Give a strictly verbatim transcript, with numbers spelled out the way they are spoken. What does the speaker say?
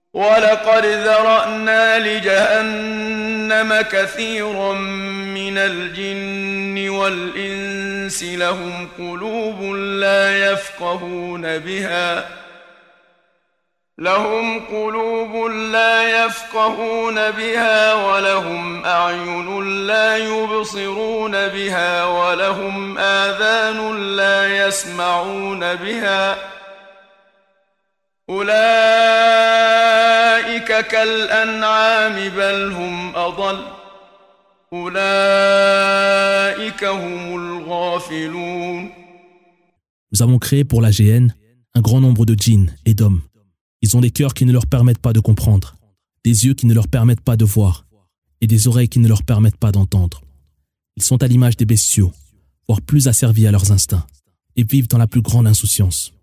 ولقد ذرأنا لجهنم كثيرا من الجن والإنس لهم قلوب لا يفقهون بها لهم قلوب لا يفقهون بها ولهم أعين لا يبصرون بها ولهم آذان لا يسمعون بها أولئك كالأنعام بل هم أضل أولئك هم الغافلون. Nous avons créé pour la G N un grand nombre de djinns et d'hommes. Ils ont des cœurs qui ne leur permettent pas de comprendre, des yeux qui ne leur permettent pas de voir, et des oreilles qui ne leur permettent pas d'entendre. Ils sont à l'image des bestiaux, voire plus asservis à leurs instincts, et vivent dans la plus grande insouciance.